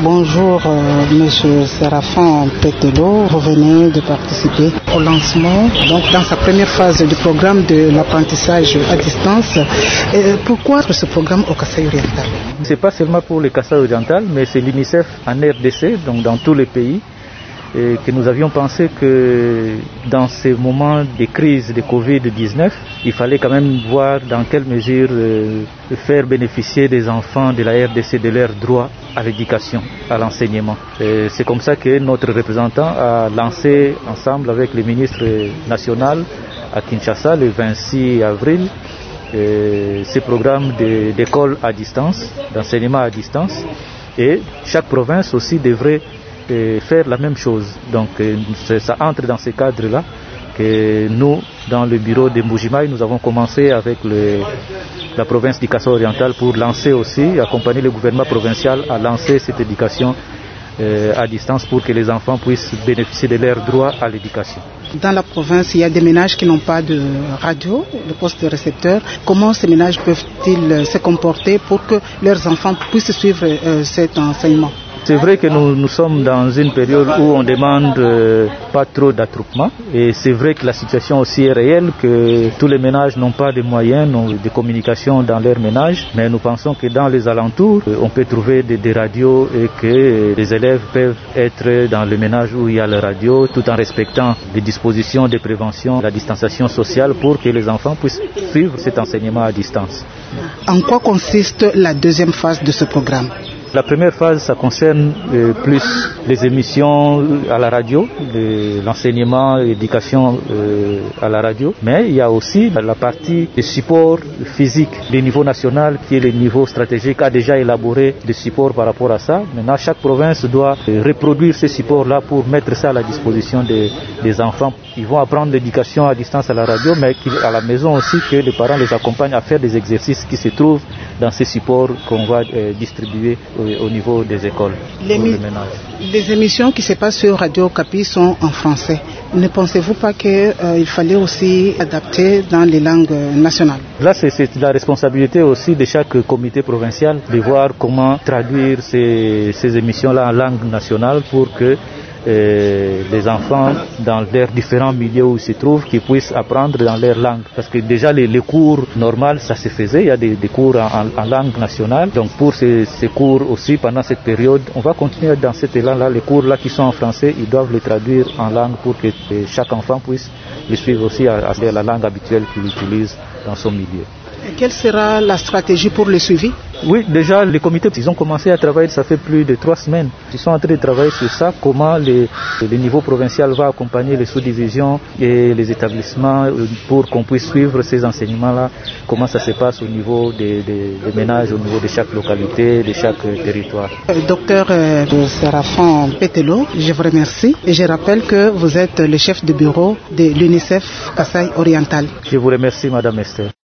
Bonjour, Monsieur Séraphin Pételot. Vous venez de participer au lancement, donc dans sa première phase du programme de l'apprentissage à distance. Pourquoi ce programme au Kasaï-Oriental? C'est pas seulement pour le Kasaï-Oriental, mais c'est l'UNICEF en RDC, donc dans tous les pays, et que nous avions pensé que dans ces moments de crise de Covid-19, il fallait quand même voir dans quelle mesure faire bénéficier des enfants de la RDC de leurs droits à l'éducation, à l'enseignement. C'est comme ça que notre représentant a lancé ensemble avec le ministre national à Kinshasa le 26 avril ce programme d'école à distance, d'enseignement à distance, et chaque province aussi devrait faire la même chose. Donc ça entre dans ce cadre-là que nous, dans le bureau de Mbujimaï, nous avons commencé avec la province du Kasaï-Oriental pour lancer aussi, accompagner le gouvernement provincial à lancer cette éducation à distance pour que les enfants puissent bénéficier de leurs droits à l'éducation. Dans la province, il y a des ménages qui n'ont pas de radio, de poste de récepteur. Comment ces ménages peuvent-ils se comporter pour que leurs enfants puissent suivre cet enseignement? C'est vrai que nous sommes dans une période où on demande pas trop d'attroupement, et c'est vrai que la situation aussi est réelle, que tous les ménages n'ont pas de moyens de communication dans leur ménage, mais nous pensons que dans les alentours, on peut trouver des radios et que les élèves peuvent être dans le ménage où il y a la radio, tout en respectant les dispositions de prévention, la distanciation sociale, pour que les enfants puissent suivre cet enseignement à distance. En quoi consiste la deuxième phase de ce programme? La première phase, ça concerne plus les émissions à la radio, l'enseignement et l'éducation à la radio. Mais il y a aussi la partie des supports physiques. Le niveau national, qui est le niveau stratégique, a déjà élaboré des supports par rapport à ça. Maintenant, chaque province doit reproduire ces supports-là pour mettre ça à la disposition des enfants. Ils vont apprendre l'éducation à distance à la radio, mais à la maison aussi, que les parents les accompagnent à faire des exercices qui se trouvent dans ces supports qu'on va distribuer au niveau des écoles. Les émissions qui se passent sur Radio Okapi sont en français. Ne pensez-vous pas qu'il fallait aussi adapter dans les langues nationales? Là, c'est la responsabilité aussi de chaque comité provincial de voir comment traduire ces émissions-là en langue nationale pour que les enfants, dans leurs différents milieux où ils se trouvent, qu'ils puissent apprendre dans leur langue. Parce que déjà les cours normaux, ça se faisait, il y a des cours en langue nationale. Donc pour ces cours aussi, pendant cette période, on va continuer dans cet élan-là. Les cours là qui sont en français, ils doivent les traduire en langue pour que chaque enfant puisse les suivre aussi à la langue habituelle qu'il utilise dans son milieu. Et quelle sera la stratégie pour le suivi? Oui, déjà les comités, ils ont commencé à travailler, ça fait plus de 3 semaines. Ils sont en train de travailler sur ça, comment le niveau provincial va accompagner les sous-divisions et les établissements pour qu'on puisse suivre ces enseignements-là, comment ça se passe au niveau des ménages, au niveau de chaque localité, de chaque territoire. Docteur Séraphin Pételot, je vous remercie et je rappelle que vous êtes le chef de bureau de l'UNICEF Kasaï-Oriental. Je vous remercie, Madame Esther.